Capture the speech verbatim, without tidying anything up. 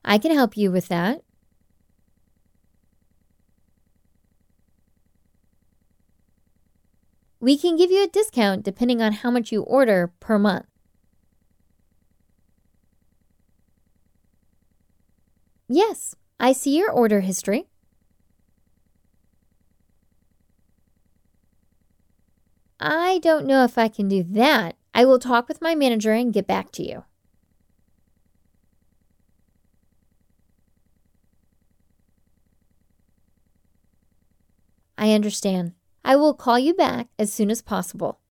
I can help you with that. We can give you a discount depending on how much you order per month. Yes, I see your order history. I don't know if I can do that. I will talk with my manager and get back to you. I understand. I will call you back as soon as possible.